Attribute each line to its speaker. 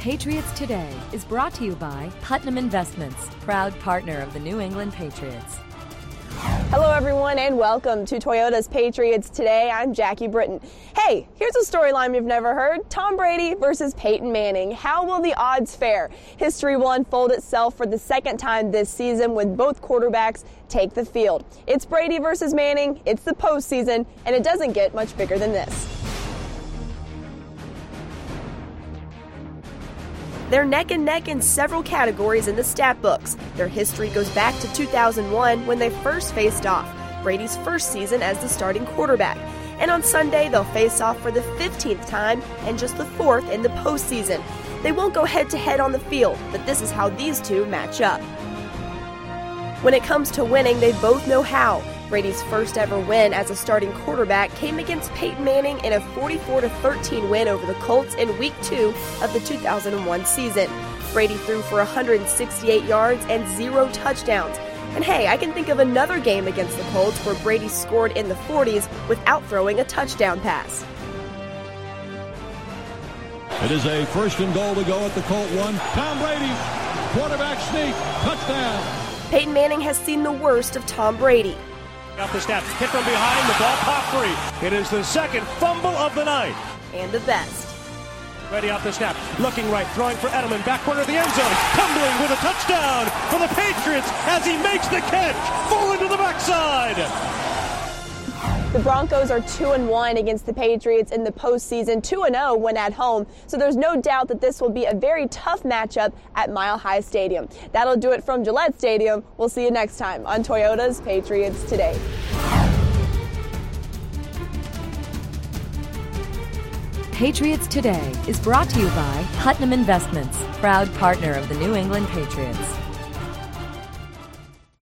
Speaker 1: Patriots Today is brought to you by Putnam Investments, proud partner of the New England Patriots.
Speaker 2: Hello everyone and welcome to Toyota's Patriots Today. I'm Jackie Britton. Hey, here's a storyline you've never heard. Tom Brady versus Peyton Manning. How will the odds fare? History will unfold itself for the second time this season when both quarterbacks take the field. It's Brady versus Manning, it's the postseason, and it doesn't get much bigger than this. They're neck and neck in several categories in the stat books. Their history goes back to 2001 when they first faced off, Brady's first season as the starting quarterback. And on Sunday, they'll face off for the 15th time and just the 4th in the postseason. They won't go head-to-head on the field, but this is how these two match up. When it comes to winning, they both know how. Brady's first ever win as a starting quarterback came against Peyton Manning in a 44-13 win over the Colts in Week 2 of the 2001 season. Brady threw for 168 yards and 0 touchdowns. And hey, I can think of another game against the Colts where Brady scored in the 40s without throwing a touchdown pass.
Speaker 3: It is a first and goal to go at the Colt 1. Tom Brady, quarterback sneak, touchdown.
Speaker 2: Peyton Manning has seen the worst of Tom Brady.
Speaker 4: Off the snap, hit from behind, the ball popped free. It is the second fumble of the night.
Speaker 2: And the best.
Speaker 4: Ready off the snap, looking right, throwing for Edelman, back corner of the end zone, tumbling with a touchdown for the Patriots as he makes the catch, full into the backside.
Speaker 2: The Broncos are 2-1 against the Patriots in the postseason, 2-0 when at home, so there's no doubt that this will be a very tough matchup at Mile High Stadium. That'll do it from Gillette Stadium. We'll see you next time on Toyota's Patriots Today.
Speaker 1: Patriots Today is brought to you by Putnam Investments, proud partner of the New England Patriots.